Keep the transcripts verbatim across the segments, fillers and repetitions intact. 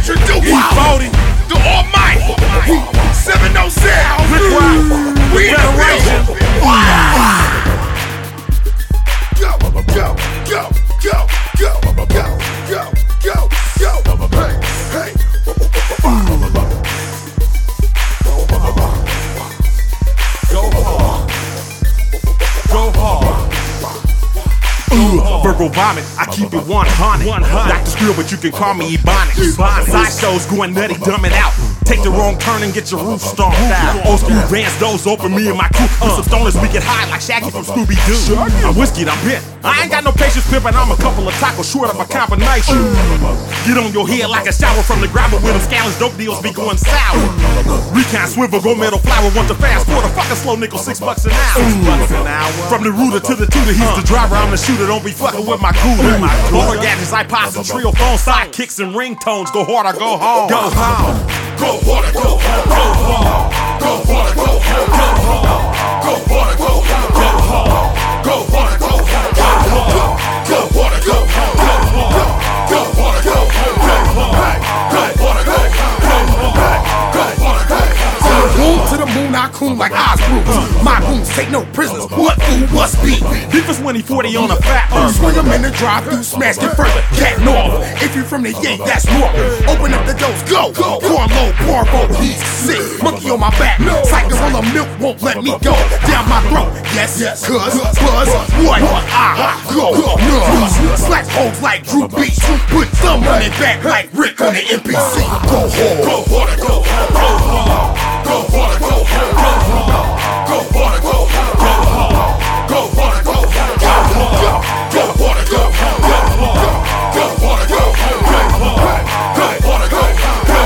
introduce E forty, the Almighty, seven oh seven, we in the region. Go, go, go, go, go, go, go, go, go, hey, hey. Go hard, go hard. Uh, Virgo vomit, I keep it one hundred. Doctor Skrill, but you can call me Ebonics. Side shows going nutty, dumb it out. Take the wrong turn and get your roof stomped out. Old school Vans, those open, me and my crew. Uh, some stoners, we get high like Shaggy from Scooby-Doo. I'm whiskey, I'm bit. I ain't got no patience pimping, I'm a couple of tacos short of a combination. Get on your head like a shower from the gravel with them scandalous dope deals be going sour. Recon swivel, go metal flower, want the fast forward, a fucking slow nickel, six bucks an hour. From the rooter to the tutor, he's the driver, I'm the shooter. Don't be fucking with my cooler. Motor gadgets, iPods, and trio phones, sidekicks and ringtones. Go hard or go home. Go home. Go hard or go home. Go hard. Go hard or go home. Go hard. Go hard or go home. Go hard. Go hard or go home. Go hard. Go hard or go home. Go hard. Go hard or go home. Go hard. Go hard or go home. Go hard. Go hard or go home. Boom to the moon, I coon like Osbrew. My goons take no prisoners. What food must be? Beef is when he forty on a fat earth. Swing him in the drive-thru, smash it further. Cat north. If you from the Yank, that's north. Open up the doors, go. Corn low, Porvo, he's sick. Monkey on my back. Cycles full of milk won't let me go. Down my throat. Yes, yes, cuz, buzz, what? I go. No. Slack holes like Drew Beach. Put thumb on it back like Rick on the N P C. Go hard. Go hard, go hard, go hard. Go hard, go hard, go hard. Go hard, go hard, go hard. Go hard, go hard, go hard. Go hard, go hard, go hard. Go hard, go hard, go hard. Go hard, go hard, go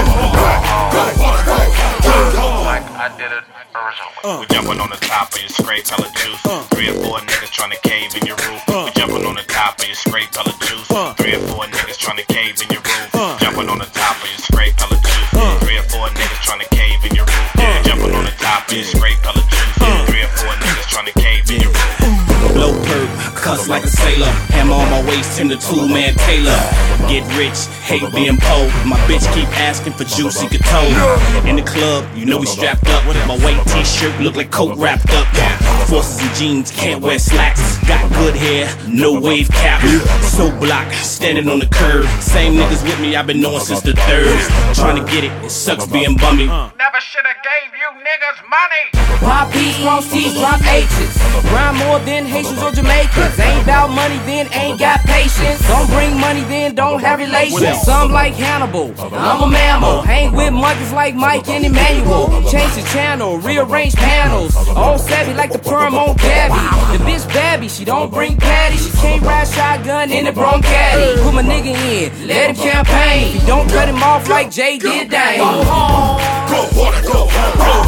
hard. Go hard, go hard. Like I did it originally. We jumping on the top of your scrape hella juice. Three or four niggas trying to cave in your roof. We jumping on the top of your scrape hella juice. Three or four niggas trying to cave in your roof. Jumping on the top of your scrape hella juice. Three or four niggas trying to cave in your roof. Jumping on the top of your scrape hella juice. Three or four niggas trying to cave in your roof. Low perk, cuss like a sailor. Hammer on my waist, Tim the two-man Taylor. Get rich, hate being poor. My bitch keep asking for juicy guitar. In the club, you know we strapped up. My white t-shirt look like coat wrapped up. Forces and jeans, can't wear slacks. Got good hair, no wave cap. So block, standing on the curb. Same niggas with me, I've been knowing since the third. Trying to get it, it sucks being bummy. Never shoulda gave you niggas money. Pop P's, cross T's, drop H's. Grind more than Haitians or Jamaicans. Ain't about money, then ain't got patience. Don't bring money, then don't have relations. Some like Hannibal, I'm a mammal. Hang with monkeys like Mike and Emmanuel. Change the channel, rearrange panels. All savvy like the perm on Gabby. The bitch babby, she don't bring patty. She can't ride shotgun in the Broncaddy. Put my nigga in, let him campaign. If you don't cut him off like Jay did, dang. Go hard, go hard, go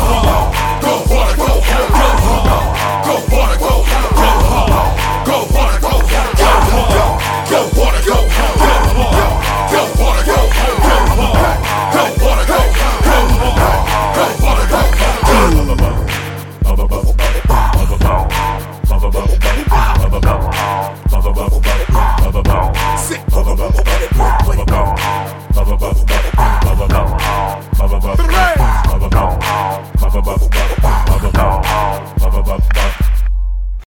hard. Go hard, go hard, go hard. Go hard, go hard, go hard. Go hard.